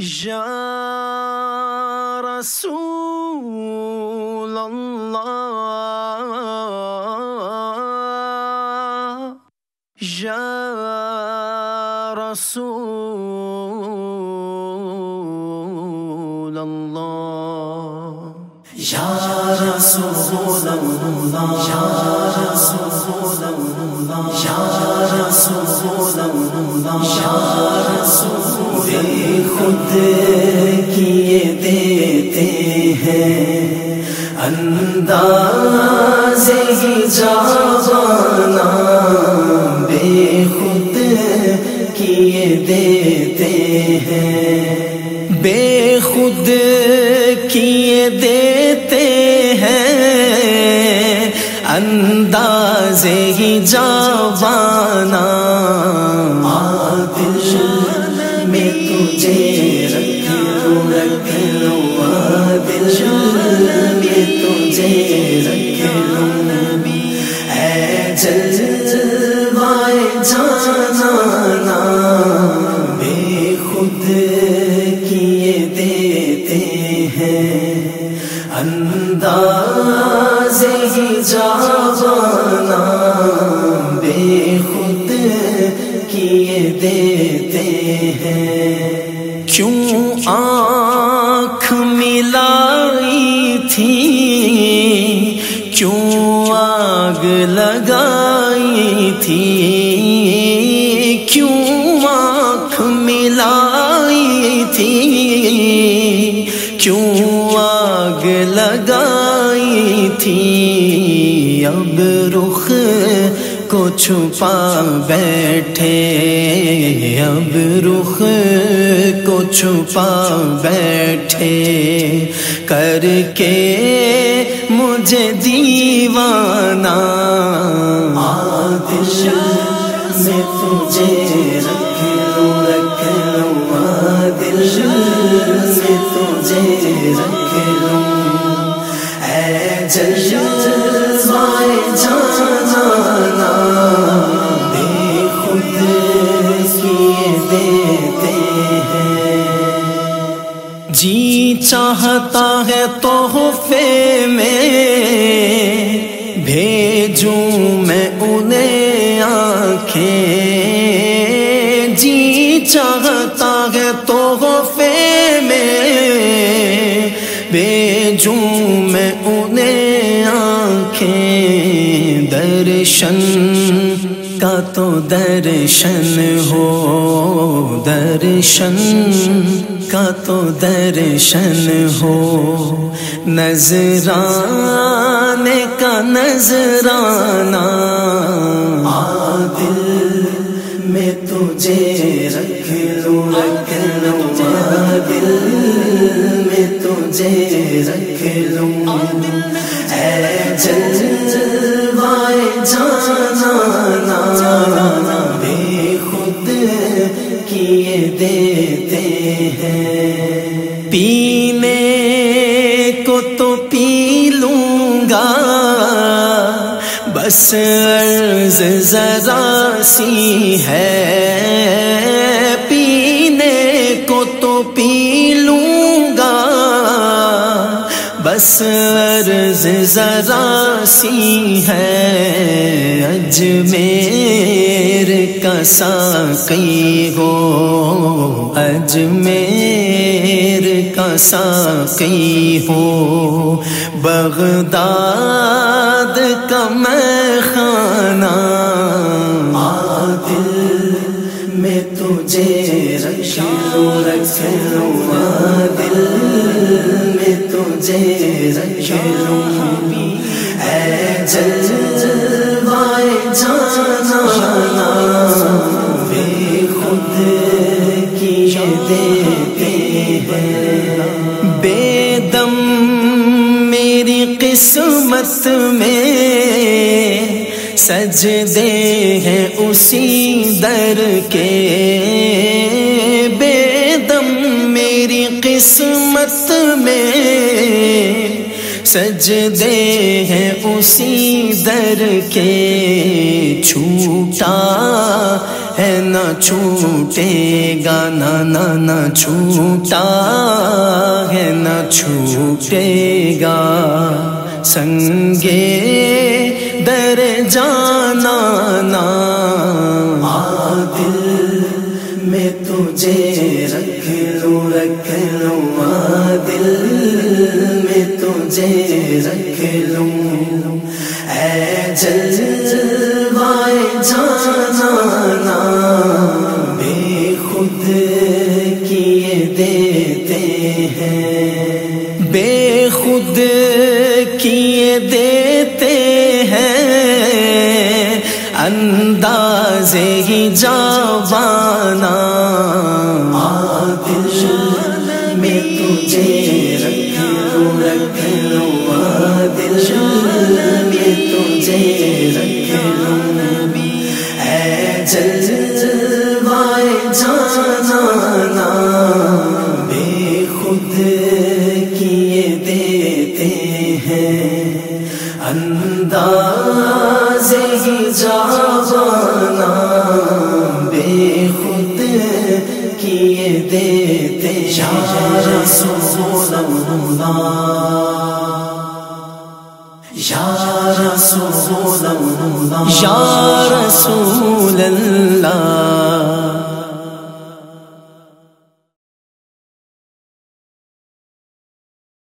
یا رسول اللہ، یا رسول اللہ، یا رسول اللہ، یا رسول اللہ، یا رسول اللہ، یا رسول خود کیے دیتے ہیں انداز ہی جاوانا، بے خود کیے دیتے ہیں، بے خود کیے دیتے ہیں انداز ہی جاوانا، عادل میں تجھے رکھ لوں، عادل میں تجھے رکھ لوں، اے جلوائے جانانا، بے خود کیے دیتے ہیں انداز ہی جاوانا، بے خود کیے دیتے ہیں، کیوں آنکھ ملائی تھی، کیوں آگ لگائی تھی، کیوں آنکھ ملائی تھی، کیوں آگ لگائی تھی، اب رخ کو چھپا بیٹھے، اب رخ کو چھپا بیٹھے، کر کے مجھے دیوانہ، عادل میں تجھے رکھ لوں، عادل میں تجھے رکھ لوں، اے جلوائے جانانا، بے خود کیے دیتے ہیں، جی چاہتا ہے تحفے میں بھیجوں میں انہیں آنکھیں، جی چاہتا ہے تحفے میں بھیجوں میں انہیں آنکھیں، درشن کا تو درشن ہو، درشن کا تو درشن ہو، نذرانے کا نذرانہ، عادل میں تجھے رکھ لوں، عادل میں تجھے رکھ لوں، اے جلوائے جانانا، بے خود کیے دیتے ہیں، پینے کو تو پی لوں گا، بس عرض ذرا سی ہے، پینے کو تو پی لوں گا، بس عرض ذرا سی ہے، اجمیر کا ساقی ہو، اجمیر کا ساقی ہو، بغداد کا میخانہ، عادل میں تجھے رکھ لوں، عادل میں تجھے رکھ لوں، اے جلوائے جانانا، بے خود کیے دیتے ہیں، بے دم میری قسمت میں سجدے ہیں اسی در کے، بے دم میری قسمت میں سجدے ہیں اسی در کے، چھوٹا ہے نہ چھوٹے گا، نہ چھوٹا ہے نہ چھوٹے گا، سنگے در جانا نا دل میں تجھے رکھ لوں دل میں تجھے رکھ لوں، اے جلوائے جانا نا بے خود کیے دیتے ہیں، بے خود کیے دیتے ہیں، اندازے ہی جاوانا دل میں تجھے رکھ لوں دل میں تجھے رکھ لوں، اے جلوائے جانا نا بے خود کیے دیتے ہیں، اندازے ہی جاوانا بے خود کیے دیتے ہیں۔ یا رسول اللہ یا رسول اللہ یا رسول اللہ